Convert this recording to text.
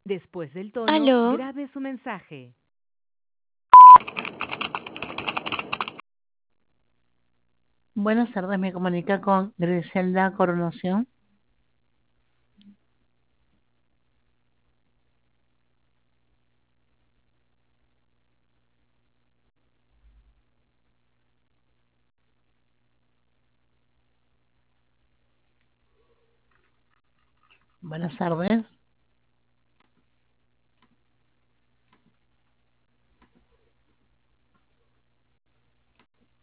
Después del tono, Aló, grabe su mensaje. Buenas tardes, me comunica con Griselda Coronación. Buenas tardes.